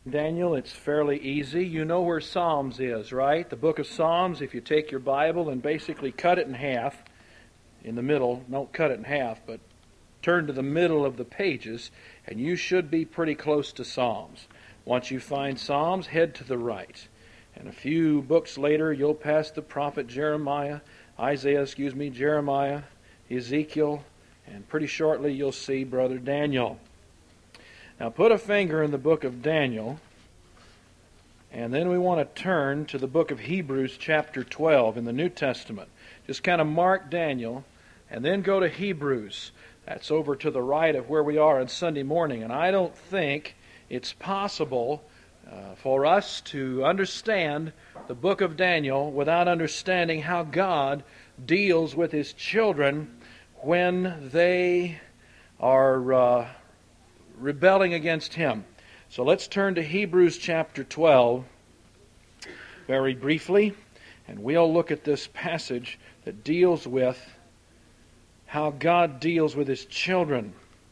Daniel, it's fairly easy. You know where Psalms is, right? The book of Psalms, if you take your Bible and basically cut it in half, in the middle, don't cut it in half, but turn to the middle of the pages, and you should be pretty close to Psalms. Once you find Psalms, head to the right. And a few books later, you'll pass the prophet Jeremiah, Jeremiah, Ezekiel, and pretty shortly you'll see Brother Daniel. Now put a finger in the book of Daniel, and then we want to turn to the book of Hebrews chapter 12 in the New Testament. Just kind of mark Daniel, and then go to Hebrews. That's over to the right of where we are on Sunday morning. And I don't think it's possible for us to understand the book of Daniel without understanding how God deals with His children when they are rebelling against Him. So let's turn to Hebrews chapter 12 very briefly, and we'll look at this passage that deals with how God deals with His children.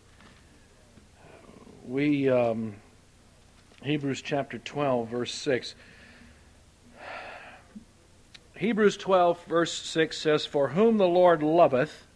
Hebrews chapter 12, verse 6. Hebrews 12, verse 6 says, "For whom the Lord loveth,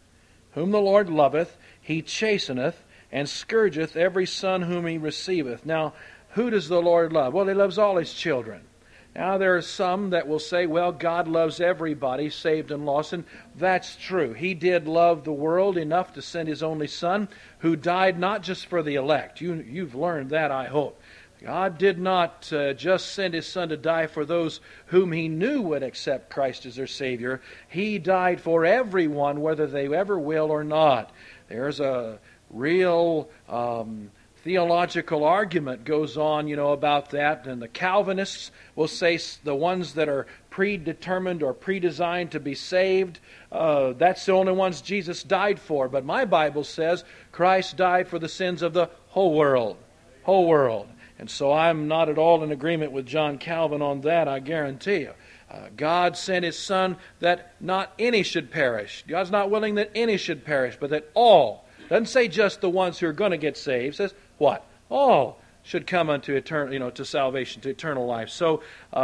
He chasteneth, and scourgeth every son whom He receiveth." Now, who does the Lord love? Well, He loves all His children. Now, there are some that will say, well, God loves everybody, saved and lost, and that's true. He did love the world enough to send His only Son, who died not just for the elect. You've learned that, I hope. God did not just send His Son to die for those whom He knew would accept Christ as their Savior. He died for everyone, whether they ever will or not. There's a real theological argument goes on, about that. And the Calvinists will say the ones that are predetermined or predesigned to be saved, that's the only ones Jesus died for. But my Bible says Christ died for the sins of the whole world. Whole world. And so I'm not at all in agreement with John Calvin on that, I guarantee you. God sent His Son that not any should perish. God's not willing that any should perish, but that all. Doesn't say just the ones who are going to get saved. It says what? All should come unto eternal, to salvation, to eternal life. So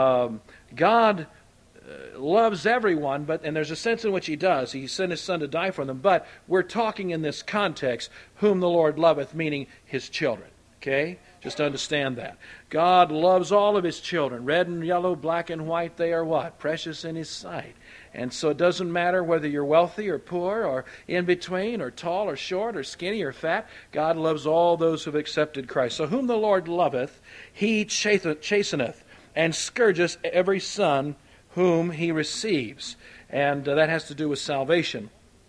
God loves everyone, and there's a sense in which He does. He sent His Son to die for them. But we're talking in this context, whom the Lord loveth, meaning His children. Okay? Just understand that. God loves all of His children. Red and yellow, black and white, they are what? Precious in His sight. And so it doesn't matter whether you're wealthy or poor or in between or tall or short or skinny or fat. God loves all those who have accepted Christ. So whom the Lord loveth, He chasteneth and scourgeth every son whom He receives. And that has to do with salvation.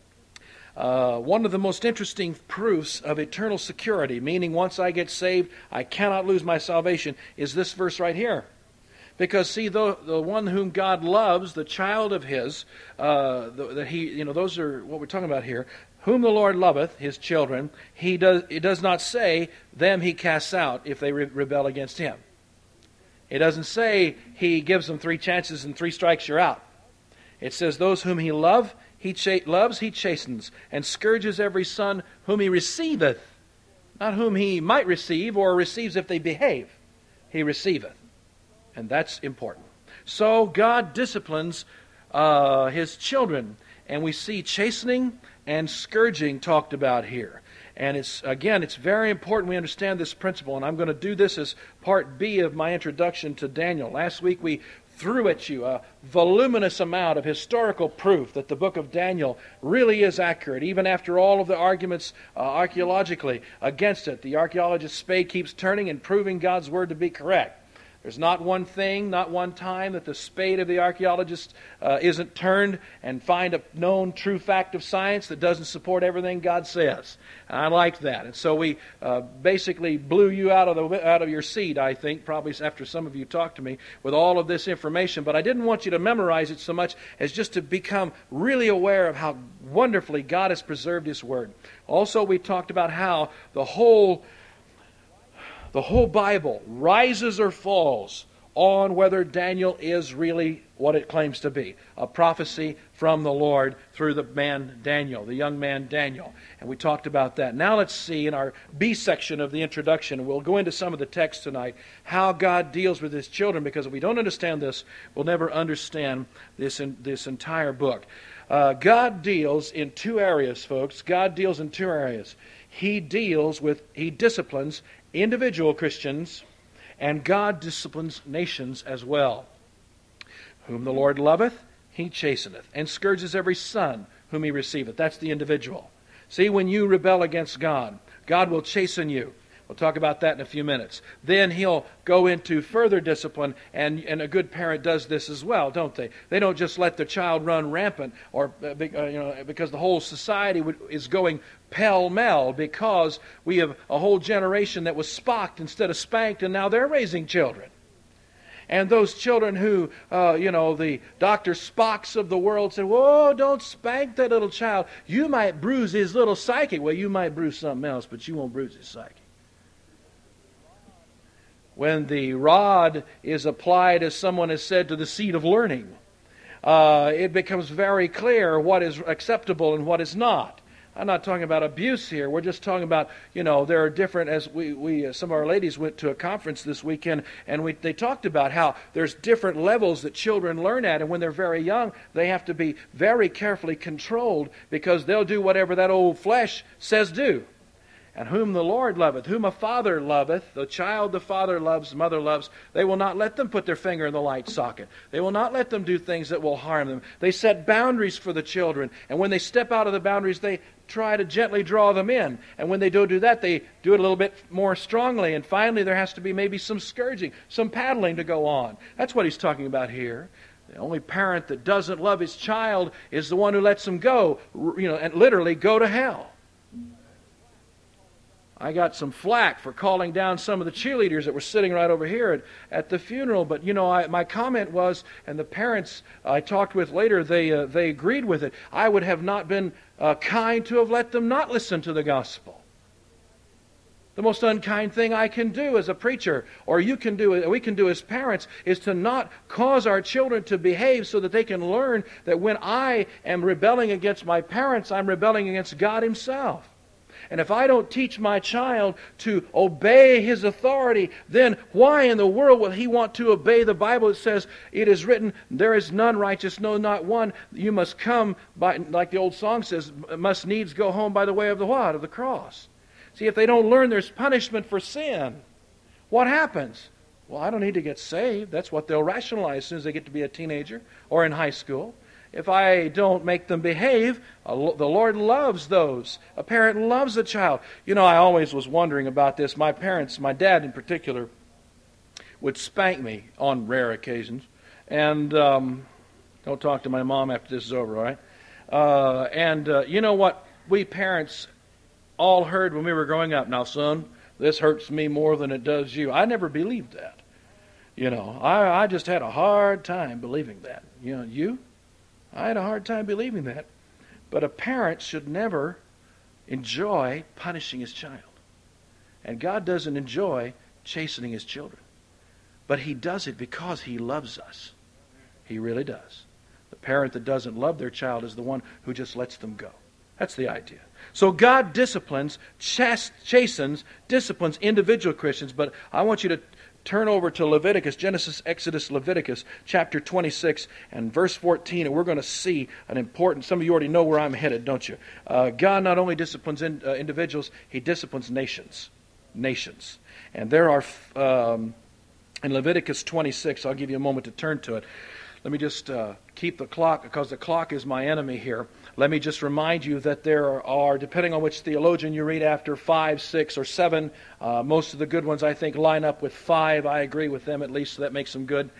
One of the most interesting proofs of eternal security, meaning once I get saved, I cannot lose my salvation, is this verse right here. Because see, the one whom God loves, the child of His, that He, those are what we're talking about here. Whom the Lord loveth, His children, it does not say them He casts out if they rebel against Him. It doesn't say He gives them 3 chances and 3 strikes you're out. It says those whom He loves, He chastens, and scourges every son whom He receiveth. Not whom He might receive or receives if they behave. He receiveth. And that's important. So God disciplines His children. And we see chastening and scourging talked about here. And it's very important we understand this principle. And I'm going to do this as part B of my introduction to Daniel. Last week we threw at you a voluminous amount of historical proof that the book of Daniel really is accurate, even after all of the arguments archaeologically against it. The archaeologist's spade keeps turning and proving God's word to be correct. There's not one thing, not one time that the spade of the archaeologist isn't turned and find a known true fact of science that doesn't support everything God says. And I like that. And so we basically blew you out of your seat, I think, probably after some of you talked to me, with all of this information. But I didn't want you to memorize it so much as just to become really aware of how wonderfully God has preserved His Word. Also, we talked about how the whole Bible rises or falls on whether Daniel is really what it claims to be, a prophecy from the Lord through the man Daniel, the young man Daniel. And we talked about that. Now let's see in our B section of the introduction, we'll go into some of the text tonight, how God deals with His children, because if we don't understand this, we'll never understand this entire book. God deals in two areas, folks. God deals in two areas. He disciplines individual Christians, and God disciplines nations as well. Whom the Lord loveth, He chasteneth, and scourges every son whom He receiveth. That's the individual. See, when you rebel against God, God will chasten you. We'll talk about that in a few minutes. Then He'll go into further discipline, and a good parent does this as well, don't they? They don't just let their child run rampant, or because the whole society is going pell-mell, because we have a whole generation that was spocked instead of spanked, and now they're raising children. And those children who, the Dr. Spocks of the world said, whoa, don't spank that little child. You might bruise his little psyche. Well, you might bruise something else, but you won't bruise his psyche. When the rod is applied, as someone has said, to the seat of learning, it becomes very clear what is acceptable and what is not. I'm not talking about abuse here. We're just talking about, there are different, as we some of our ladies went to a conference this weekend, and they talked about how there's different levels that children learn at, and when they're very young, they have to be very carefully controlled, because they'll do whatever that old flesh says do. And whom the Lord loveth, whom a father loveth, the child the father loves, the mother loves, they will not let them put their finger in the light socket. They will not let them do things that will harm them. They set boundaries for the children, and when they step out of the boundaries, they try to gently draw them in. And when they don't do that, they do it a little bit more strongly. And finally, there has to be maybe some scourging, some paddling to go on. That's what he's talking about here. The only parent that doesn't love his child is the one who lets him go, and literally go to hell. I got some flack for calling down some of the cheerleaders that were sitting right over here at the funeral. But, my comment was, and the parents I talked with later, they agreed with it. I would have not been kind to have let them not listen to the gospel. The most unkind thing I can do as a preacher, or we can do as parents, is to not cause our children to behave so that they can learn that when I am rebelling against my parents, I'm rebelling against God Himself. And if I don't teach my child to obey his authority, then why in the world will he want to obey the Bible? It says, it is written, there is none righteous, no, not one. You must come by, like the old song says, must needs go home by the way of the what? Of the cross. See, if they don't learn there's punishment for sin, what happens? Well, I don't need to get saved. That's what they'll rationalize as soon as they get to be a teenager or in high school. If I don't make them behave, the Lord loves those. A parent loves a child. I always was wondering about this. My parents, my dad in particular, would spank me on rare occasions. And don't talk to my mom after this is over, all right? You know what we parents all heard when we were growing up? Now, son, this hurts me more than it does you. I never believed that. I just had a hard time believing that. You? I had a hard time believing that. But a parent should never enjoy punishing his child. And God doesn't enjoy chastening His children. But He does it because He loves us. He really does. The parent that doesn't love their child is the one who just lets them go. That's the idea. So God disciplines, chastens, disciplines individual Christians. But I want you to turn over to Leviticus, Genesis, Exodus, Leviticus, chapter 26 and verse 14, and we're going to see an important, some of you already know where I'm headed, don't you? God not only disciplines individuals, He disciplines nations. Nations. And there are, in Leviticus 26, I'll give you a moment to turn to it. Let me just keep the clock, because the clock is my enemy here. Let me just remind you that there are, depending on which theologian you read after, 5, 6, or 7. Most of the good ones, I think, line up with 5. I agree with them at least, so that makes them good.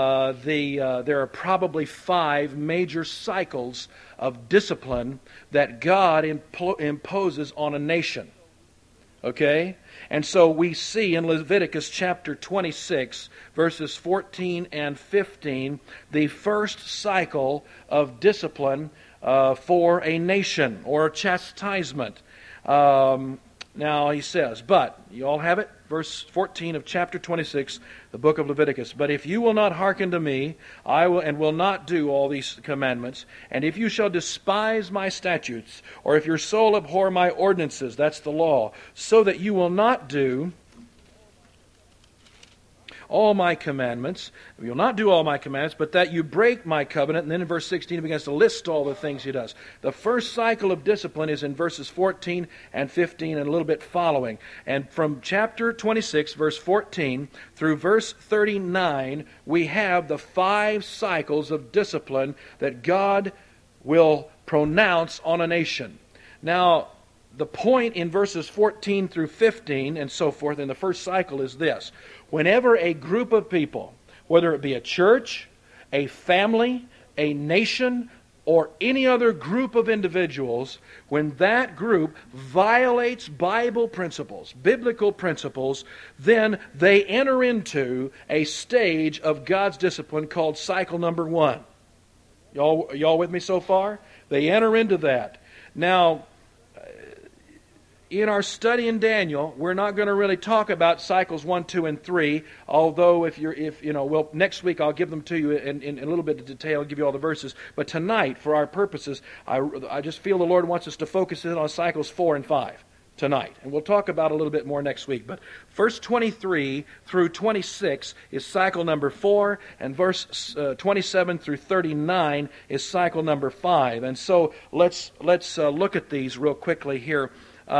There are probably 5 major cycles of discipline that God imposes on a nation. Okay? And so we see in Leviticus chapter 26, verses 14 and 15, the first cycle of discipline for a nation, or chastisement. Now he says, but, you all have it? verse 14 of chapter 26, the book of Leviticus. But if you will not hearken to me, I will not do all these commandments, and if you shall despise my statutes, or if your soul abhor my ordinances, that's the law, so that you will not do all my commandments. You'll not do all my commandments, but that you break my covenant. And then in verse 16 he begins to list all the things he does. The first cycle of discipline is in verses 14 and 15 and a little bit following. And from chapter 26, verse 14, through verse 39, we have the 5 cycles of discipline that God will pronounce on a nation. Now, the point in verses 14 through 15 and so forth in the first cycle is this. Whenever a group of people, whether it be a church, a family, a nation, or any other group of individuals, when that group violates Bible principles, biblical principles, then they enter into a stage of God's discipline called cycle number 1. Y'all with me so far? They enter into that. Now, in our study in Daniel, we're not going to really talk about cycles 1, 2, and 3. Although, next week I'll give them to you in a little bit of detail. I'll give you all the verses. But tonight, for our purposes, I just feel the Lord wants us to focus in on cycles 4 and 5 tonight, and we'll talk about a little bit more next week. But verse 23 through 26 is cycle number 4, and verse 27 through 39 is cycle number 5. And so let's look at these real quickly here.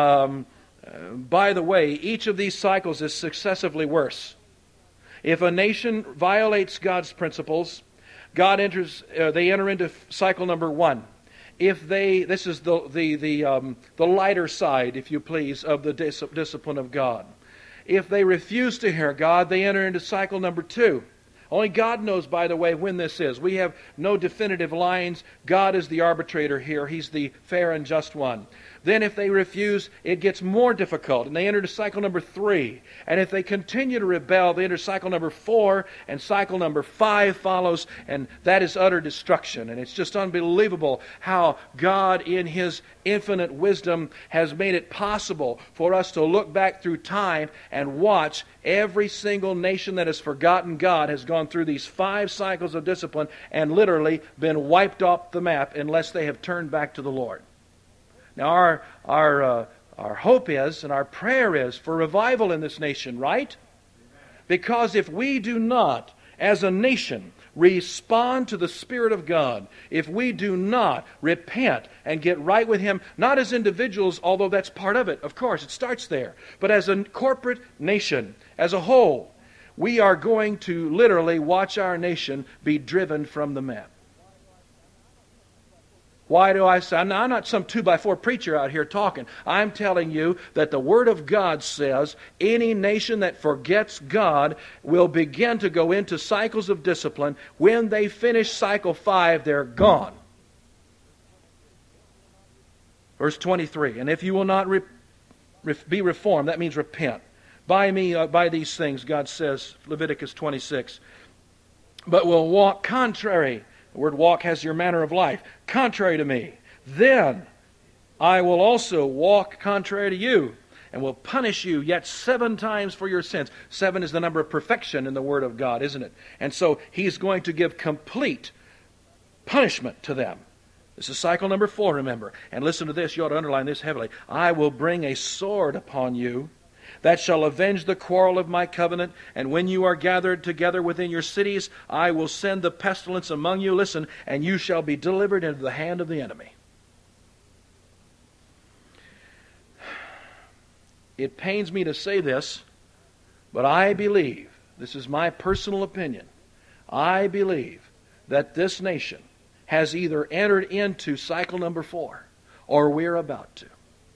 By the way, each of these cycles is successively worse. If a nation violates God's principles, they enter into cycle number 1. This is the lighter side, if you please, of the discipline of God. If they refuse to hear God, they enter into cycle number 2. Only God knows, by the way, when this is. We have no definitive lines. God is the arbitrator here. He's the fair and just one. Then if they refuse, it gets more difficult, and they enter to cycle number 3. And if they continue to rebel, they enter cycle number 4, and cycle number 5 follows, and that is utter destruction. And it's just unbelievable how God, in His infinite wisdom, has made it possible for us to look back through time and watch every single nation that has forgotten God has gone through these 5 cycles of discipline and literally been wiped off the map unless they have turned back to the Lord. Now our hope is, and our prayer is, for revival in this nation, right? Because if we do not, as a nation, respond to the Spirit of God, if we do not repent and get right with Him, not as individuals, although that's part of it, of course, it starts there, but as a corporate nation, as a whole, we are going to literally watch our nation be driven from the map. Why do I say? I'm not some 2x4 preacher out here talking. I'm telling you that the Word of God says any nation that forgets God will begin to go into cycles of discipline. When they finish cycle 5, they're gone. Verse 23, and if you will not be reformed, that means repent. By these things, God says, Leviticus 26, but will walk contrary. The word walk has your manner of life. Contrary to me. Then I will also walk contrary to you and will punish you yet 7 times for your sins. 7 is the number of perfection in the Word of God, isn't it? And so He's going to give complete punishment to them. This is cycle number 4, remember. And listen to this. You ought to underline this heavily. I will bring a sword upon you that shall avenge the quarrel of my covenant, and when you are gathered together within your cities, I will send the pestilence among you, listen, and you shall be delivered into the hand of the enemy. It pains me to say this, but I believe, this is my personal opinion, I believe that this nation has either entered into cycle number 4, or we're about to.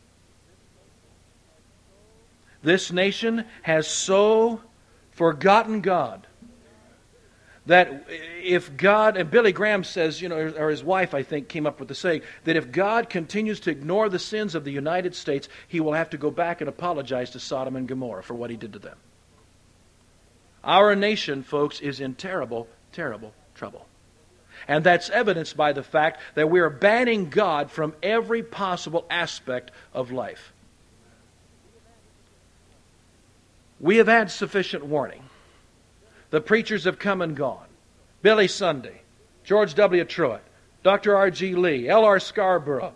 This nation has so forgotten God that if God, and Billy Graham says, or his wife, I think, came up with the saying, that if God continues to ignore the sins of the United States, He will have to go back and apologize to Sodom and Gomorrah for what He did to them. Our nation, folks, is in terrible, terrible trouble. And that's evidenced by the fact that we are banning God from every possible aspect of life. We have had sufficient warning. The preachers have come and gone. Billy Sunday, George W. Truett, Dr. R.G. Lee, L.R. Scarborough,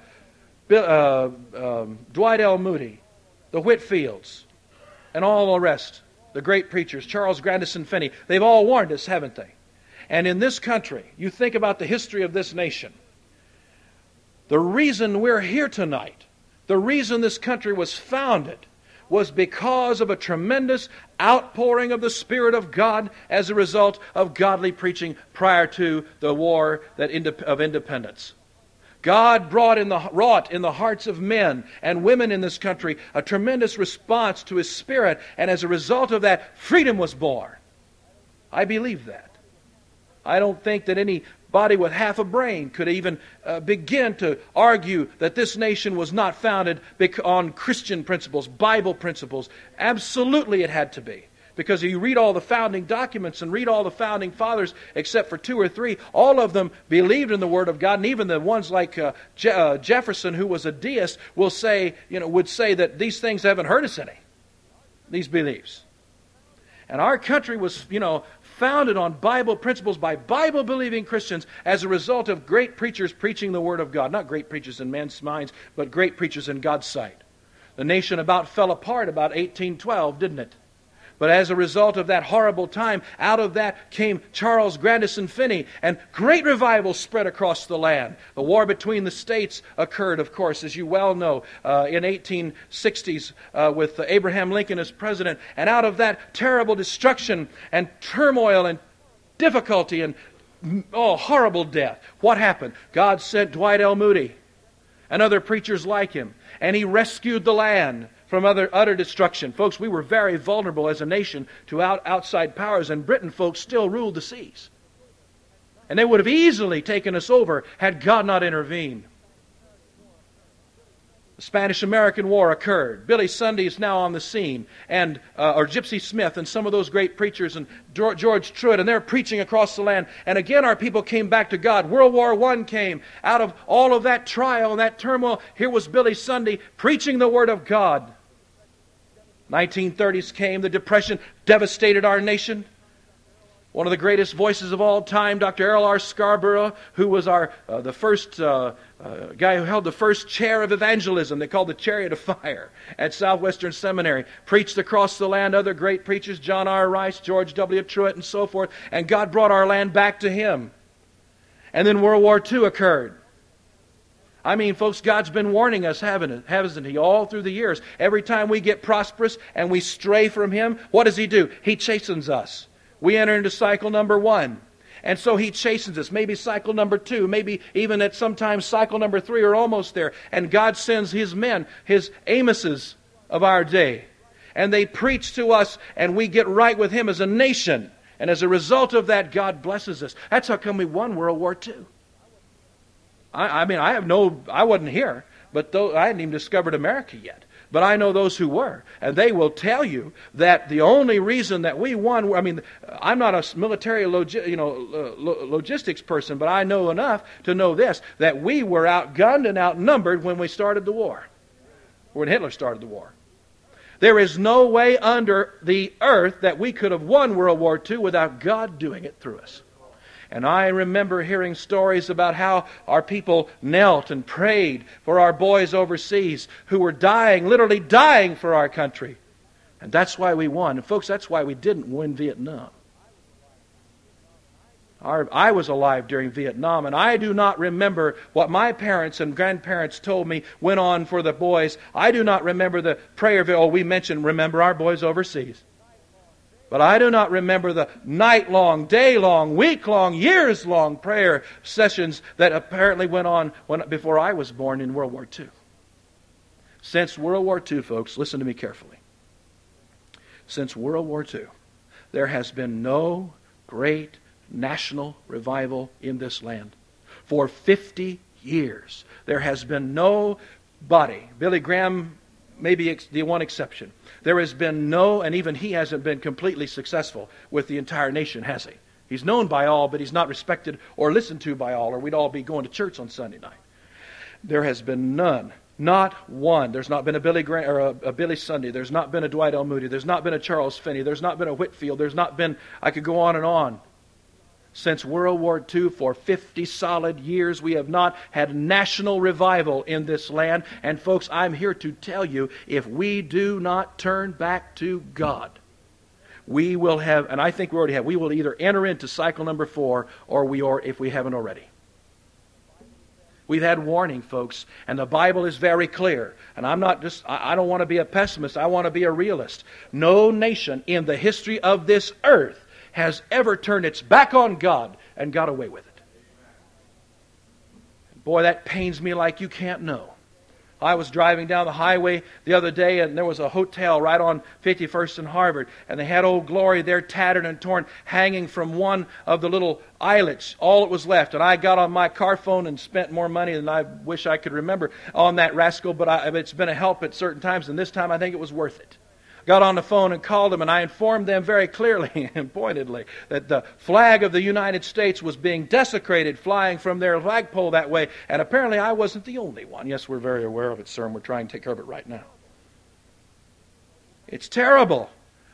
Dwight L. Moody, the Whitfields, and all the rest, the great preachers, Charles Grandison Finney. They've all warned us, haven't they? And in this country, you think about the history of this nation. The reason we're here tonight, the reason this country was founded, was because of a tremendous outpouring of the Spirit of God as a result of godly preaching prior to the war of independence. God wrought in the hearts of men and women in this country a tremendous response to His Spirit, and as a result of that, freedom was born. I believe that. I don't think that anybody with half a brain could even begin to argue that this nation was not founded on Christian principles, Bible principles. Absolutely it had to be. Because if you read all the founding documents and read all the founding fathers, except for 2 or 3, all of them believed in the Word of God, and even the ones like Jefferson, who was a deist, would say that these things haven't hurt us any, these beliefs. And our country was, founded on Bible principles by Bible-believing Christians as a result of great preachers preaching the Word of God. Not great preachers in men's minds, but great preachers in God's sight. The nation about fell apart about 1812, didn't it? But as a result of that horrible time, out of that came Charles Grandison Finney, and great revival spread across the land. The war between the states occurred, of course, as you well know, in 1860s with Abraham Lincoln as president. And out of that terrible destruction and turmoil and difficulty and horrible death, what happened? God sent Dwight L. Moody and other preachers like him, and He rescued the land from utter destruction. Folks, we were very vulnerable as a nation to outside powers, and Britain, folks, still ruled the seas. And they would have easily taken us over had God not intervened. The Spanish-American War occurred. Billy Sunday is now on the scene, or Gypsy Smith and some of those great preachers, and George Truett, and they're preaching across the land. And again our people came back to God. World War I came. Out of all of that trial and that turmoil, here was Billy Sunday preaching the Word of God. 1930s came. The Depression devastated our nation. One of the greatest voices of all time, Dr. L.R. Scarborough, who was the first guy who held the first chair of evangelism, they called the Chariot of Fire, at Southwestern Seminary, preached across the land. Other great preachers, John R. Rice, George W. Truett, and so forth, and God brought our land back to Him. And then World War II occurred. I mean, folks, God's been warning us, hasn't He, all through the years. Every time we get prosperous and we stray from Him, what does He do? He chastens us. We enter into cycle number 1. And so He chastens us. Maybe cycle number 2. Maybe even at sometimes cycle number 3 or almost there. And God sends His men, His Amoses of our day. And they preach to us, and we get right with Him as a nation. And as a result of that, God blesses us. That's how come we won World War II. I wasn't here, but I hadn't even discovered America yet. But I know those who were, and they will tell you that the only reason that we won, I'm not a military logistics person, but I know enough to know this, that we were outgunned and outnumbered when we started the war, when Hitler started the war. There is no way under the earth that we could have won World War II without God doing it through us. And I remember hearing stories about how our people knelt and prayed for our boys overseas who were dying, literally dying for our country. And that's why we won. And folks, that's why we didn't win Vietnam. I was alive during Vietnam, and I do not remember what my parents and grandparents told me went on for the boys. I do not remember the prayer, we mentioned, remember our boys overseas. But I do not remember the night-long, day-long, week-long, years-long prayer sessions that apparently went on before I was born in World War II. Since World War II, folks, listen to me carefully. Since World War II, there has been no great national revival in this land. For 50 years, there has been nobody. Billy Graham may be the one exception. There has been and even he hasn't been completely successful with the entire nation, has he? He's known by all, but he's not respected or listened to by all, or we'd all be going to church on Sunday night. There has been none Not one. There's not been a Billy Graham or a Billy Sunday. There's not been a Dwight L. Moody. There's not been a Charles Finney. There's not been a Whitefield. There's not been, I could go on and on. Since World War II, for 50 solid years, we have not had national revival in this land. And folks, I'm here to tell you, if we do not turn back to God, we will have, and I think we already have, we will either enter into cycle number 4, or if we haven't already. We've had warning, folks, and the Bible is very clear. And I don't want to be a pessimist. I want to be a realist. No nation in the history of this earth has ever turned its back on God and got away with it. Boy, that pains me like you can't know. I was driving down the highway the other day, and there was a hotel right on 51st and Harvard, and they had Old Glory there, tattered and torn, hanging from one of the little eyelets, all that was left. And I got on my car phone and spent more money than I wish I could remember on that rascal, but it's been a help at certain times, and this time I think it was worth it. Got on the phone and called them, and I informed them very clearly and pointedly that the flag of the United States was being desecrated, flying from their flagpole that way, and apparently I wasn't the only one. Yes, we're very aware of it, sir, and we're trying to take care of it right now. It's terrible.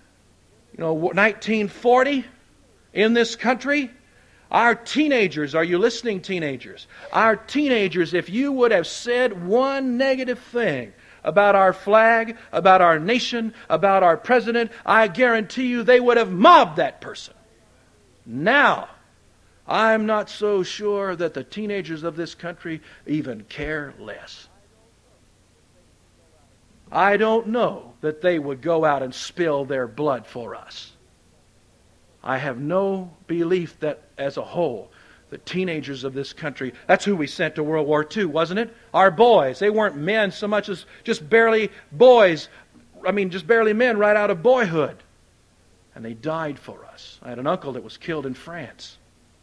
1940 in this country, our teenagers, are you listening, teenagers? Our teenagers, if you would have said one negative thing about our flag, about our nation, about our president, I guarantee you they would have mobbed that person. Now, I'm not so sure that the teenagers of this country even care less. I don't know that they would go out and spill their blood for us. I have no belief that, as a whole, the teenagers of this country, that's who we sent to World War II, wasn't it? Our boys. They weren't men so much as just barely boys. Just barely men right out of boyhood. And they died for us. I had an uncle that was killed in France.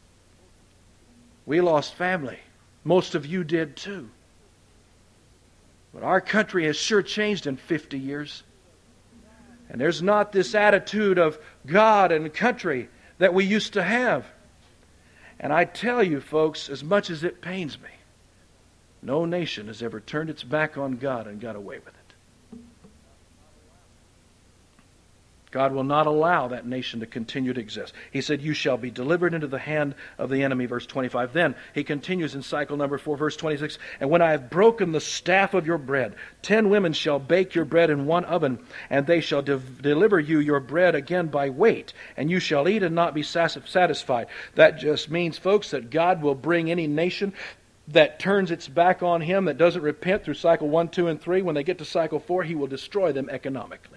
We lost family. Most of you did too. But our country has sure changed in 50 years. And there's not this attitude of God and country that we used to have. And I tell you, folks, as much as it pains me, no nation has ever turned its back on God and got away with it. God will not allow that nation to continue to exist. He said, you shall be delivered into the hand of the enemy, verse 25. Then he continues in cycle number 4, verse 26. And when I have broken the staff of your bread, 10 women shall bake your bread in one oven, and they shall deliver you your bread again by weight, and you shall eat and not be satisfied. That just means, folks, that God will bring any nation that turns its back on Him, that doesn't repent through cycle 1, 2, and 3. When they get to cycle 4, He will destroy them economically.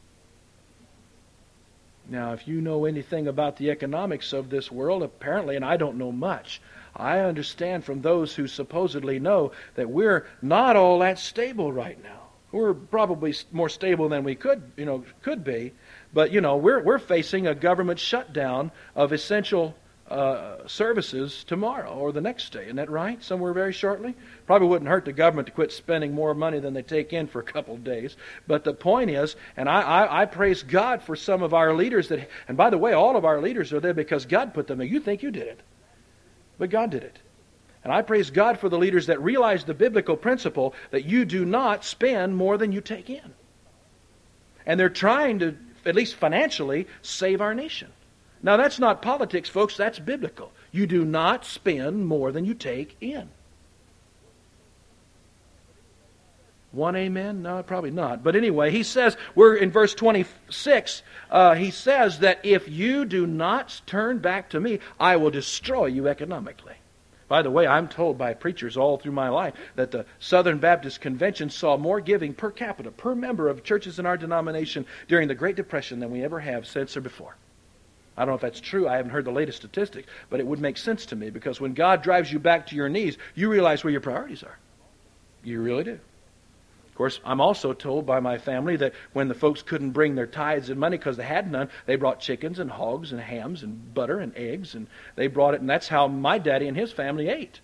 Now, if you know anything about the economics of this world, apparently, and I don't know much, I understand from those who supposedly know that we're not all that stable right now. We're probably more stable than we could be, but we're facing a government shutdown of essential services tomorrow or the next day. Isn't that right? Somewhere very shortly? Probably wouldn't hurt the government to quit spending more money than they take in for a couple of days. But the point is, and I praise God for some of our leaders that, and by the way, all of our leaders are there because God put them there. You think you did it, but God did it. And I praise God for the leaders that realize the biblical principle that you do not spend more than you take in. And they're trying to, at least financially, save our nation. Now, that's not politics, folks. That's biblical. You do not spend more than you take in. One amen? No, probably not. But anyway, he says, we're in verse 26, he says that if you do not turn back to me, I will destroy you economically. By the way, I'm told by preachers all through my life that the Southern Baptist Convention saw more giving per capita, per member of churches in our denomination during the Great Depression than we ever have since or before. I don't know if that's true. I haven't heard the latest statistic, but it would make sense to me because when God drives you back to your knees, you realize where your priorities are. You really do. Of course, I'm also told by my family that when the folks couldn't bring their tithes and money because they had none, they brought chickens and hogs and hams and butter and eggs, and they brought it, and that's how my daddy and his family ate.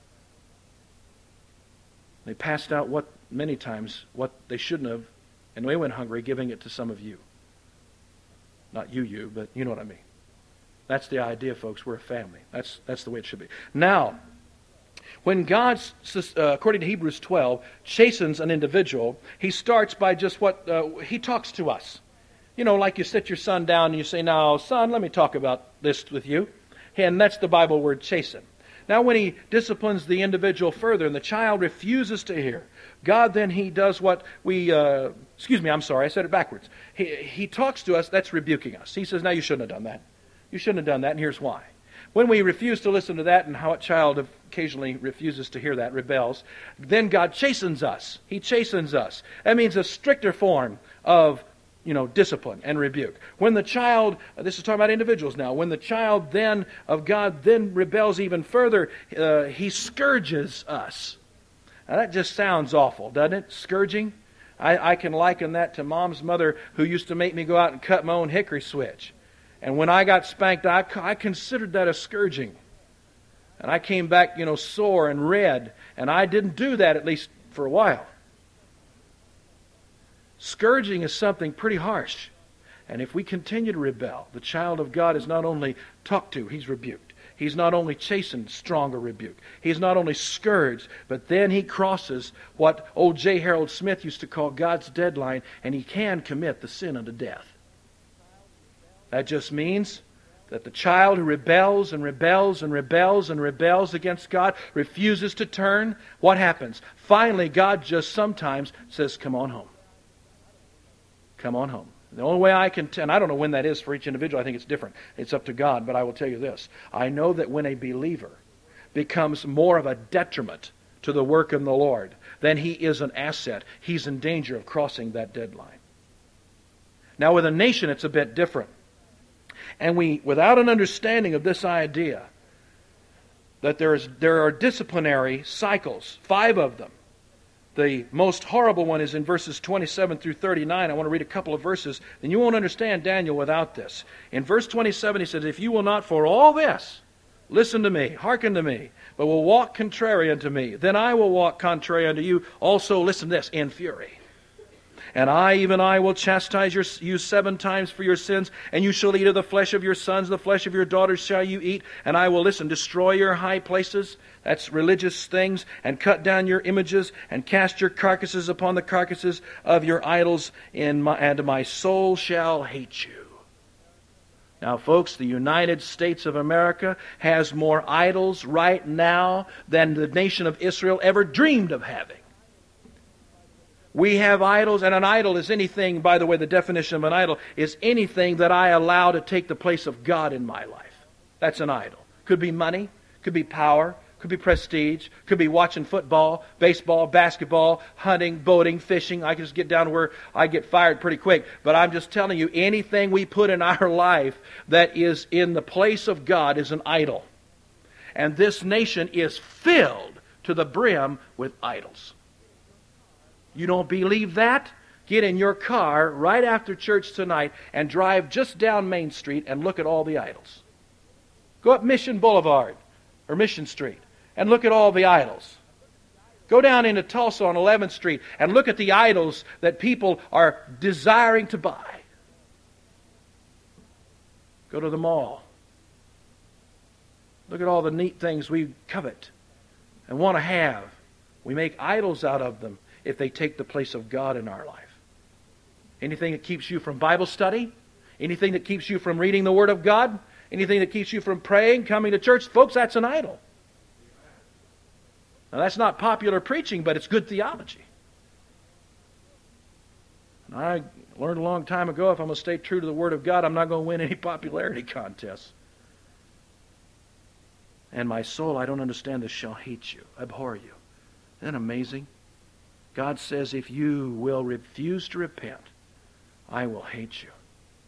They passed out many times what they shouldn't have, and they went hungry, giving it to some of you. Not you, but you know what I mean. That's the idea, folks. We're a family. That's the way it should be. Now, When God, according to Hebrews 12, chastens an individual, He starts by just what He talks to us. You know, like you sit your son down and you say, "Now, son, let me talk about this with you." And that's the Bible word chasten. Now, when He disciplines the individual further and the child refuses to hear, God then He does what we, I said it backwards. He talks to us, that's rebuking us. He says, "Now you shouldn't have done that. You shouldn't have done that, and here's why." When we refuse to listen to that, and how a child occasionally refuses to hear that, rebels, then God chastens us. He chastens us. That means a stricter form of discipline and rebuke. When the child, this is talking about individuals now, when the child then of God then rebels even further, He scourges us. Now that just sounds awful, doesn't it? Scourging. I can liken that to Mom's mother who used to make me go out and cut my own hickory switch. And when I got spanked, I considered that a scourging. And I came back, sore and red. And I didn't do that, at least for a while. Scourging is something pretty harsh. And if we continue to rebel, the child of God is not only talked to, he's rebuked. He's not only chastened, stronger rebuke. He's not only scourged, but then he crosses what old J. Harold Smith used to call God's deadline, and he can commit the sin unto death. That just means that the child who rebels and rebels and rebels and rebels against God, refuses to turn, what happens? Finally, God just sometimes says, "Come on home. Come on home." The only way I can, and I don't know when that is for each individual, I think it's different. It's up to God, but I will tell you this. I know that when a believer becomes more of a detriment to the work of the Lord than he is an asset, he's in danger of crossing that deadline. Now with a nation, it's a bit different. And without an understanding of this idea, that there are disciplinary cycles, 5 of them. The most horrible one is in verses 27 through 39. I want to read a couple of verses. Then you won't understand Daniel without this. In verse 27 he says, "If you will not for all this listen to me, hearken to me, but will walk contrary unto me, then I will walk contrary unto you also," listen to this, "in fury. And I, even I, will chastise you 7 times for your sins, and you shall eat of the flesh of your sons, the flesh of your daughters shall you eat, and I will," destroy your high places, that's religious things, "and cut down your images, and cast your carcasses upon the carcasses of your idols, and my soul shall hate you." Now, folks, the United States of America has more idols right now than the nation of Israel ever dreamed of having. We have idols, and an idol is anything, by the way, the definition of an idol is anything that I allow to take the place of God in my life. That's an idol. Could be money, could be power, could be prestige, could be watching football, baseball, basketball, hunting, boating, fishing. I can just get down to where I get fired pretty quick. But I'm just telling you, anything we put in our life that is in the place of God is an idol. And this nation is filled to the brim with idols. You don't believe that? Get in your car right after church tonight and drive just down Main Street and look at all the idols. Go up Mission Boulevard or Mission Street and look at all the idols. Go down into Tulsa on 11th Street and look at the idols that people are desiring to buy. Go to the mall. Look at all the neat things we covet and want to have. We make idols out of them if they take the place of God in our life. Anything that keeps you from Bible study, anything that keeps you from reading the Word of God, anything that keeps you from praying, coming to church, folks, that's an idol. Now that's not popular preaching, but it's good theology. And I learned a long time ago, if I'm going to stay true to the Word of God, I'm not going to win any popularity contests. "And my soul, I don't understand this, shall hate you, abhor you." Isn't that amazing? God says, if you will refuse to repent, I will hate you.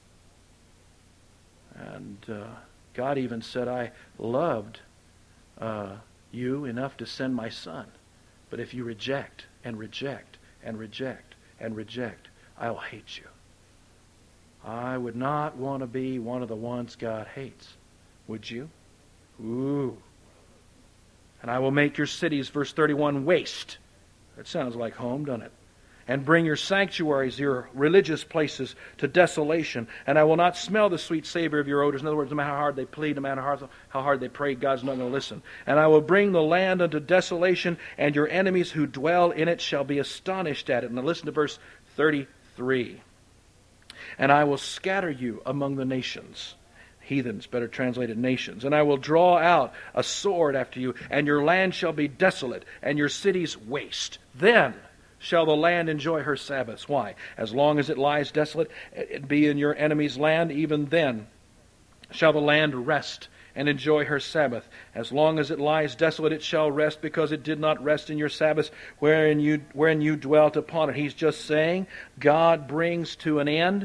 And God even said, "I loved you enough to send my Son. But if you reject and reject and reject and reject, I'll hate you." I would not want to be one of the ones God hates. Would you? Ooh. "And I will make your cities," verse 31, "waste." That sounds like home, doesn't it? and bring your sanctuaries, your religious places, to desolation. And I will not smell the sweet savor of your odors. In other words, no matter how hard they plead, no matter how hard they pray, God's not going to listen. And I will bring the land unto desolation, and your enemies who dwell in it shall be astonished at it. Now listen to verse 33. And I will scatter you among the nations. Heathens, better translated nations. And I will draw out a sword after you, and your land shall be desolate, and your cities waste. Then shall the land enjoy her Sabbaths. Why? As long as it lies desolate, it be in your enemy's land, even then shall the land rest and enjoy her Sabbath. As long as it lies desolate, it shall rest, because it did not rest in your Sabbaths wherein you dwelt upon it. He's just saying God brings to an end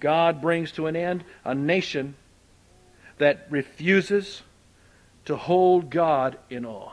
a nation that refuses to hold God in awe.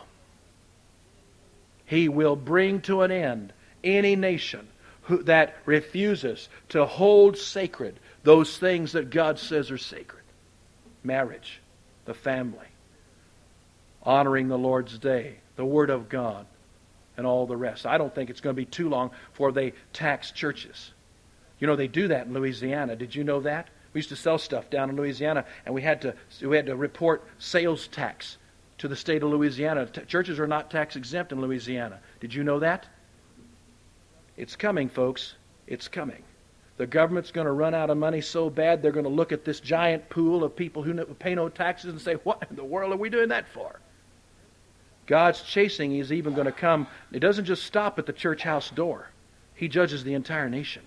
He will bring to an end any nation that refuses to hold sacred those things that God says are sacred. Marriage, the family, honoring the Lord's day, the Word of God, and all the rest. I don't think it's going to be too long before they tax churches. You know, they do that in Louisiana. Did you know that? We used to sell stuff down in Louisiana, and we had to report sales tax to the state of Louisiana. Churches are not tax exempt in Louisiana. Did you know that? It's coming, folks. It's coming. The government's going to run out of money so bad they're going to look at this giant pool of people who pay no taxes and say, what in the world are we doing that for? God's chasing is even going to come. It doesn't just stop at the church house door. He judges the entire nation.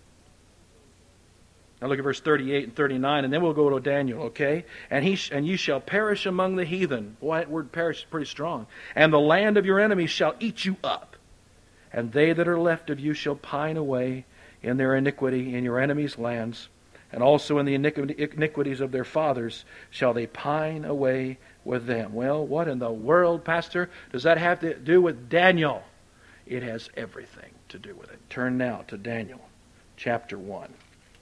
Now look at verse 38 and 39, and then we'll go to Daniel, okay? And you shall perish among the heathen. Boy, that word perish is pretty strong. And the land of your enemies shall eat you up. And they that are left of you shall pine away in their iniquity in your enemies' lands. And also in the iniquities of their fathers shall they pine away with them. Well, what in the world, Pastor, does that have to do with Daniel? It has everything to do with it. Turn now to Daniel chapter 1.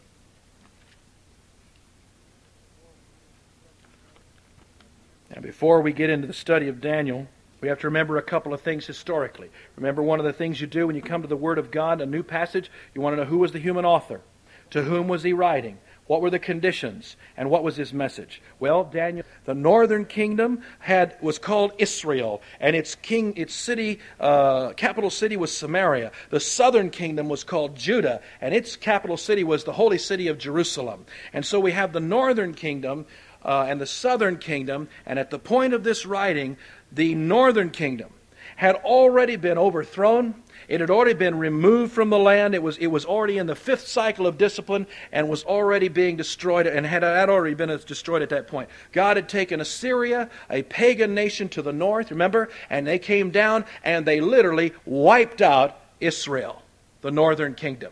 Now, before we get into the study of Daniel, we have to remember a couple of things historically. Remember, one of the things you do when you come to the Word of God, a new passage, you want to know who was the human author. To whom was he writing? What were the conditions? And what was his message? Well, Daniel, the northern kingdom was called Israel, and its city, capital city was Samaria. The southern kingdom was called Judah, and its capital city was the holy city of Jerusalem. And so we have the northern kingdom and the southern kingdom, and at the point of this writing, the northern kingdom had already been overthrown. It had already been removed from the land. It was already in the fifth cycle of discipline and was already being destroyed, and had already been destroyed at that point. God had taken Assyria, a pagan nation, to the north, remember? And they came down and they literally wiped out Israel, the northern kingdom.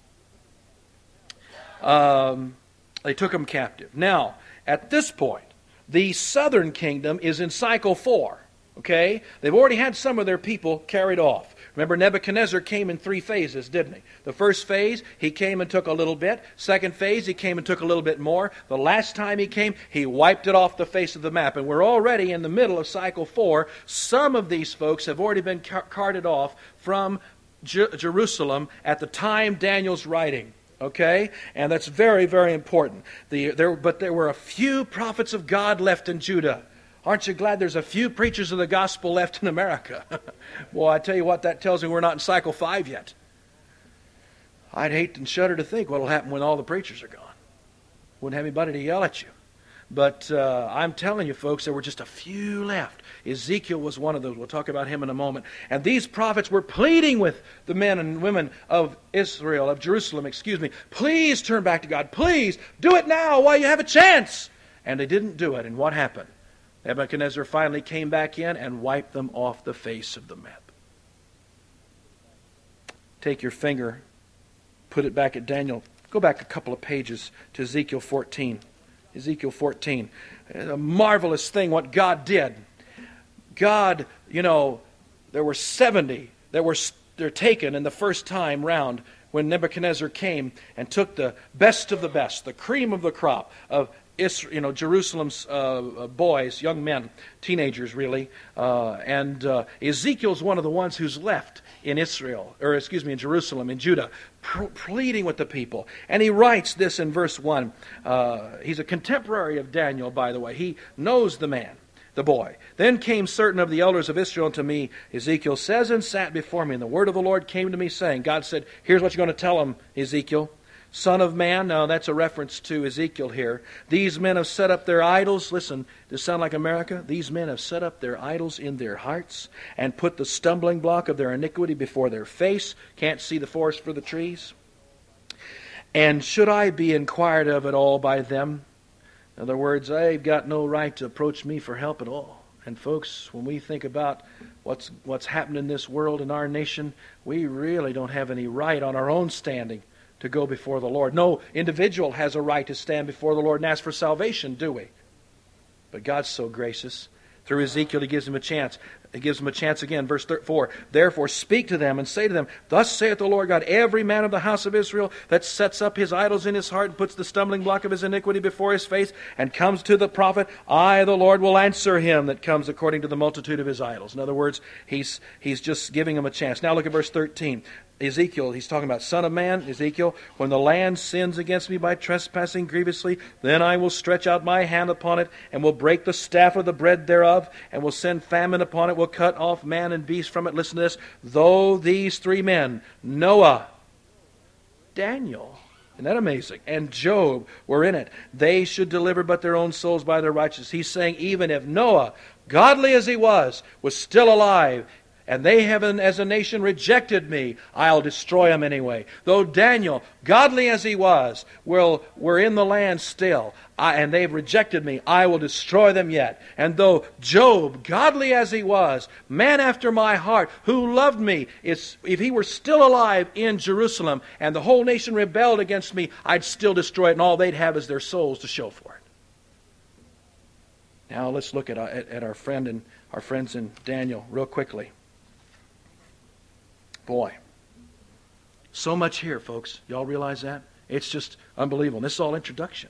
They took them captive. Now, at this point, the southern kingdom is in cycle 4. Okay? They've already had some of their people carried off. Remember, Nebuchadnezzar came in 3 phases, didn't he? The first phase, he came and took a little bit. Second phase, he came and took a little bit more. The last time he came, he wiped it off the face of the map. And we're already in the middle of cycle 4. Some of these folks have already been carted off from Jerusalem at the time Daniel's writing. Okay? And that's very, very important. But there were a few prophets of God left in Judah. Aren't you glad there's a few preachers of the gospel left in America? Boy, I tell you what, that tells me we're not in cycle 5 yet. I'd hate and shudder to think what will happen when all the preachers are gone. Wouldn't have anybody to yell at you. But I'm telling you, folks, there were just a few left. Ezekiel was one of those. We'll talk about him in a moment. And these prophets were pleading with the men and women of Israel, of Jerusalem, please turn back to God. Please do it now while you have a chance. And they didn't do it. And what happened? Nebuchadnezzar finally came back in and wiped them off the face of the map. Take your finger, put it back at Daniel. Go back a couple of pages to Ezekiel 14. Ezekiel 14. A marvelous thing what God did. God, there were 70 they're taken in the first time round when Nebuchadnezzar came and took the best of the best, the cream of the crop of Jerusalem's boys, young men, teenagers really, and Ezekiel's one of the ones who's left in in Jerusalem, in Judah, pleading with the people. And he writes this in verse 1. He's a contemporary of Daniel, by the way. He knows the man, the boy. Then came certain of the elders of Israel unto me, Ezekiel says, and sat before me. And the word of the Lord came to me, saying, God said, here's what you're going to tell him, Ezekiel. Son of man, now that's a reference to Ezekiel here. These men have set up their idols. Listen, does it sound like America? These men have set up their idols in their hearts and put the stumbling block of their iniquity before their face. Can't see the forest for the trees. And should I be inquired of at all by them? In other words, they've got no right to approach me for help at all. And folks, when we think about what's happened in this world, in our nation, we really don't have any right on our own standing to go before the Lord. No individual has a right to stand before the Lord and ask for salvation, do we? But God's so gracious. Through Ezekiel, He gives him a chance. He gives him a chance again, verse 4. Therefore speak to them and say to them, Thus saith the Lord God, every man of the house of Israel that sets up his idols in his heart and puts the stumbling block of his iniquity before his face and comes to the prophet, I, the Lord, will answer him that comes according to the multitude of his idols. In other words, he's just giving him a chance. Now look at verse 13. Ezekiel, he's talking about, Son of man, Ezekiel, when the land sins against me by trespassing grievously, then I will stretch out my hand upon it, and will break the staff of the bread thereof, and will send famine upon it, will cut off man and beast from it. Listen to this. Though these three men, Noah, Daniel, isn't that amazing? And Job were in it, they should deliver but their own souls by their righteousness. He's saying even if Noah, godly as he was still alive, and they have, as a nation, rejected me, I'll destroy them anyway. Though Daniel, godly as he was, were in the land still, and they've rejected me, I will destroy them yet. And though Job, godly as he was, man after my heart, who loved me, if he were still alive in Jerusalem, and the whole nation rebelled against me, I'd still destroy it, and all they'd have is their souls to show for it. Now let's look at our friends in Daniel real quickly. Boy, so much here, folks. Y'all realize that? It's just unbelievable. This is all introduction.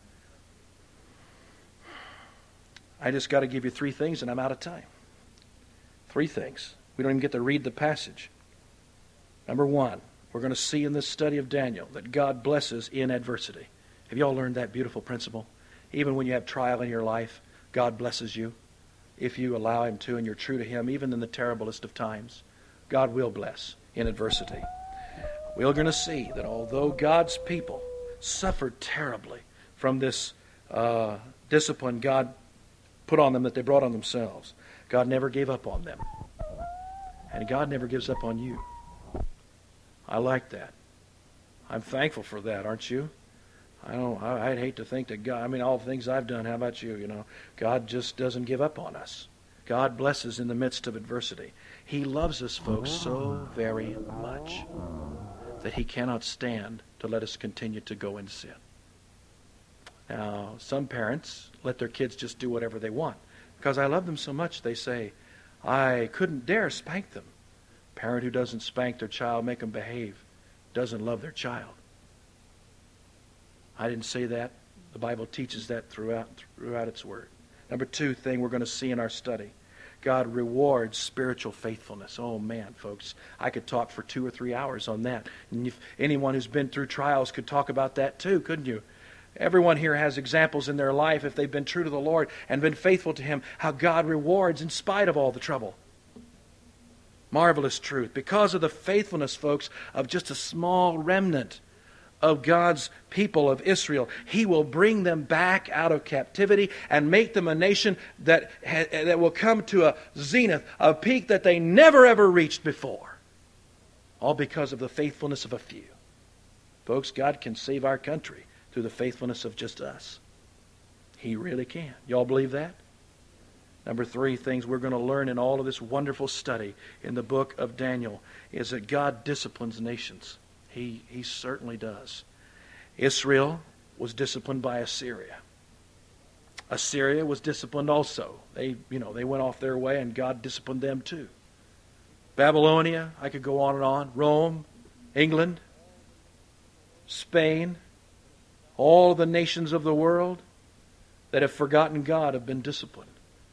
I just got to give you 3 things and I'm out of time. 3 things. We don't even get to read the passage. Number 1, we're going to see in this study of Daniel that God blesses in adversity. Have you all learned that beautiful principle? Even when you have trial in your life, God blesses you if you allow Him to and you're true to Him, even in the terriblest of times. God will bless in adversity. We're going to see that although God's people suffered terribly from this discipline God put on them that they brought on themselves, God never gave up on them. And God never gives up on you. I like that. I'm thankful for that, aren't you? I'd hate to think that God, all the things I've done, how about you? God just doesn't give up on us. God blesses in the midst of adversity. He loves us, folks, so very much that He cannot stand to let us continue to go in sin. Now, some parents let their kids just do whatever they want. Because I love them so much, they say, I couldn't dare spank them. A parent who doesn't spank their child, make them behave, doesn't love their child. I didn't say that. The Bible teaches that throughout its Word. Number 2 thing we're going to see in our study. God rewards spiritual faithfulness. Oh man, folks, I could talk for 2 or 3 hours on that. And if anyone who's been through trials could talk about that too, couldn't you? Everyone here has examples in their life, if they've been true to the Lord and been faithful to Him, how God rewards in spite of all the trouble. Marvelous truth. Because of the faithfulness, folks, of just a small remnant of God's people of Israel, He will bring them back out of captivity and make them a nation that will come to a zenith, a peak that they never ever reached before. All because of the faithfulness of a few. Folks, God can save our country through the faithfulness of just us. He really can. Y'all believe that? Number 3 things we're going to learn in all of this wonderful study in the book of Daniel is that God disciplines nations. He certainly does. Israel was disciplined by Assyria. Assyria was disciplined also. They went off their way and God disciplined them too. Babylonia, I could go on and on. Rome, England, Spain, all the nations of the world, that have forgotten God have been disciplined.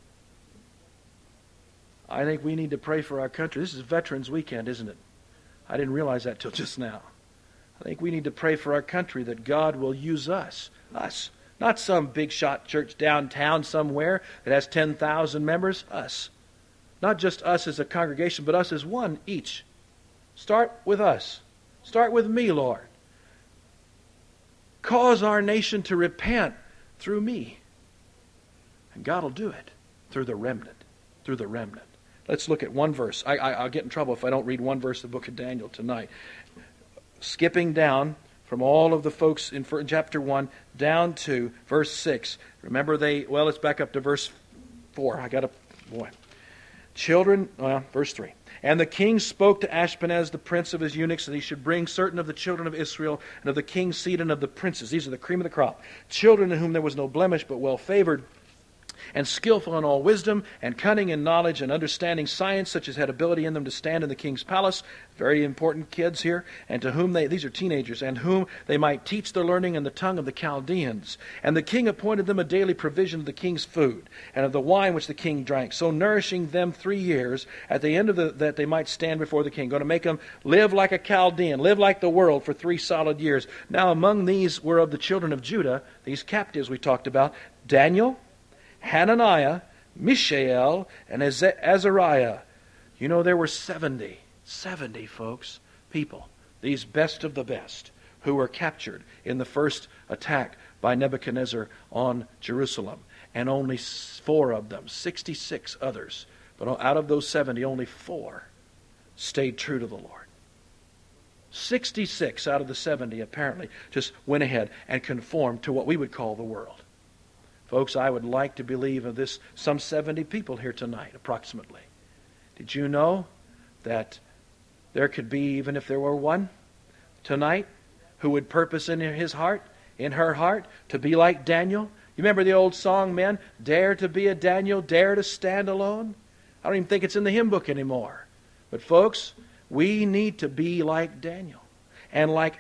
I think we need to pray for our country. This is Veterans Weekend, isn't it? I didn't realize that till just now. I think we need to pray for our country that God will use us. Us. Not some big shot church downtown somewhere that has 10,000 members. Us. Not just us as a congregation, but us as one each. Start with us. Start with me, Lord. Cause our nation to repent through me. And God will do it through the remnant. Through the remnant. Let's look at one verse. I'll get in trouble if I don't read one verse of the book of Daniel tonight. Skipping down from all of the folks in chapter 1 down to verse 6. Remember let's back up to verse 4. Verse 3. And the king spoke to Ashpenaz, the prince of his eunuchs, that he should bring certain of the children of Israel and of the king's seed and of the princes. These are the cream of the crop. Children in whom there was no blemish, but well favored, and skillful in all wisdom, and cunning in knowledge, and understanding science, such as had ability in them to stand in the king's palace. Very important kids here. And to whom these are teenagers, and whom they might teach their learning in the tongue of the Chaldeans. And the king appointed them a daily provision of the king's food, and of the wine which the king drank, so nourishing them 3 years, at the end of that they might stand before the king. Going to make them live like a Chaldean, live like the world for 3 solid years. Now among these were of the children of Judah, these captives we talked about, Daniel, Hananiah, Mishael, and Azariah. You know, there were 70 folks, people, these best of the best, who were captured in the first attack by Nebuchadnezzar on Jerusalem. And only 4 of them, 66 others, but out of those 70, only 4 stayed true to the Lord. 66 out of the 70 apparently just went ahead and conformed to what we would call the world. Folks, I would like to believe of this, some 70 people here tonight, approximately. Did you know that there could be, even if there were one tonight, who would purpose in his heart, in her heart, to be like Daniel? You remember the old song, men? Dare to be a Daniel, dare to stand alone? I don't even think it's in the hymn book anymore. But folks, we need to be like Daniel. And like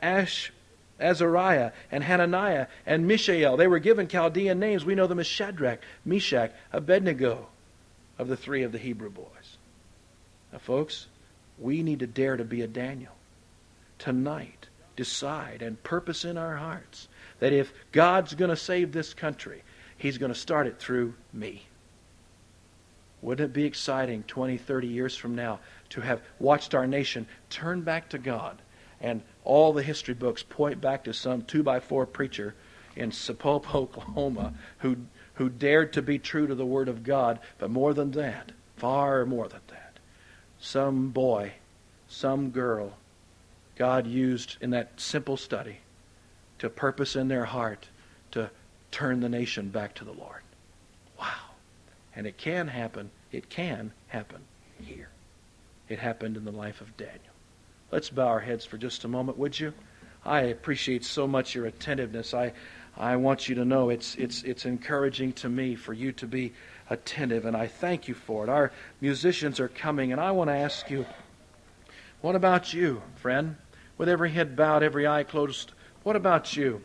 Azariah and Hananiah and Mishael. They were given Chaldean names. We know them as Shadrach, Meshach, Abednego, of the 3 of the Hebrew boys. Now, folks, we need to dare to be a Daniel. Tonight, decide and purpose in our hearts that if God's going to save this country, He's going to start it through me. Wouldn't it be exciting 20, 30 years from now to have watched our nation turn back to God? And all the history books point back to some 2x4 preacher in Sapulpa, Oklahoma, who dared to be true to the Word of God, but more than that, far more than that, some boy, some girl, God used in that simple study to purpose in their heart to turn the nation back to the Lord. Wow. And it can happen. It can happen here. It happened in the life of Daniel. Let's bow our heads for just a moment, would you? I appreciate so much your attentiveness. I want you to know it's encouraging to me for you to be attentive, and I thank you for it. Our musicians are coming, and I want to ask you, what about you, friend? With every head bowed, every eye closed, what about you?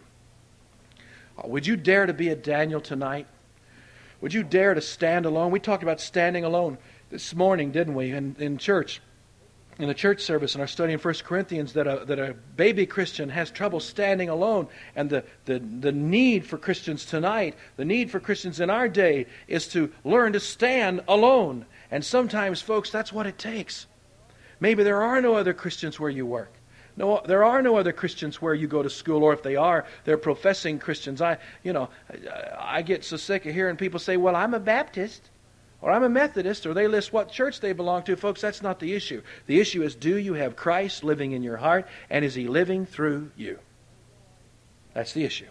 Would you dare to be a Daniel tonight? Would you dare to stand alone? We talked about standing alone this morning, didn't we, in church? In the church service in our study in 1 Corinthians that a baby Christian has trouble standing alone. And the need for Christians tonight, the need for Christians in our day is to learn to stand alone. And sometimes, folks, that's what it takes. Maybe there are no other Christians where you work. No, there are no other Christians where you go to school, or if they are, they're professing Christians. I get so sick of hearing people say, well, I'm a Baptist. Or I'm a Methodist, or they list what church they belong to. Folks, that's not the issue. The issue is, do you have Christ living in your heart, and is He living through you? That's the issue.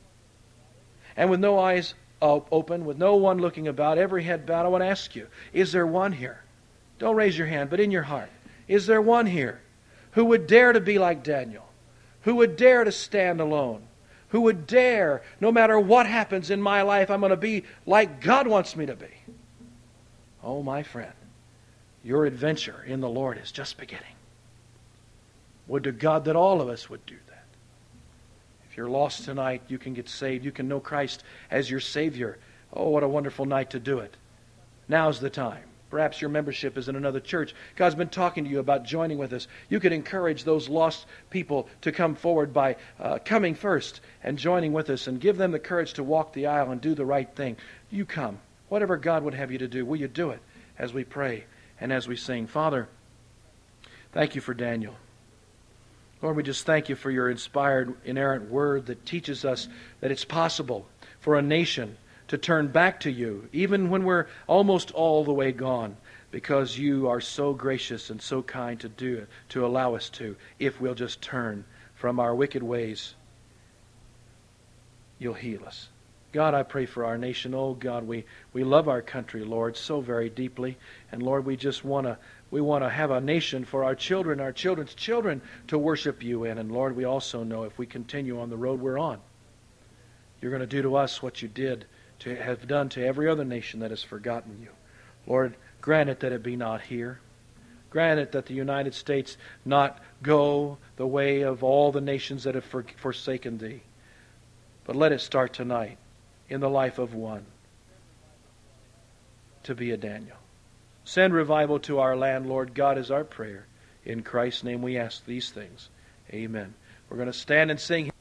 And with no eyes open, with no one looking about, every head bowed, I want to ask you, is there one here? Don't raise your hand, but in your heart. Is there one here who would dare to be like Daniel? Who would dare to stand alone? Who would dare, no matter what happens in my life, I'm going to be like God wants me to be? Oh, my friend, your adventure in the Lord is just beginning. Would to God that all of us would do that. If you're lost tonight, you can get saved. You can know Christ as your Savior. Oh, what a wonderful night to do it. Now's the time. Perhaps your membership is in another church. God's been talking to you about joining with us. You could encourage those lost people to come forward by coming first and joining with us and give them the courage to walk the aisle and do the right thing. You come. Whatever God would have you to do, will you do it as we pray and as we sing? Father, thank you for Daniel. Lord, we just thank you for your inspired, inerrant word that teaches us that it's possible for a nation to turn back to you, even when we're almost all the way gone, because you are so gracious and so kind to do it, to allow us to, if we'll just turn from our wicked ways. You'll heal us. God, I pray for our nation. Oh, God, we love our country, Lord, so very deeply. And, Lord, we just want to have a nation for our children, our children's children to worship you in. And, Lord, we also know if we continue on the road we're on, you're going to do to us what you did to have done to every other nation that has forgotten you. Lord, grant it that it be not here. Grant it that the United States not go the way of all the nations that have forsaken thee. But let it start tonight in the life of one to be a Daniel. Send revival to our land, Lord God, is our prayer. In Christ's name we ask these things. Amen. We're going to stand and sing.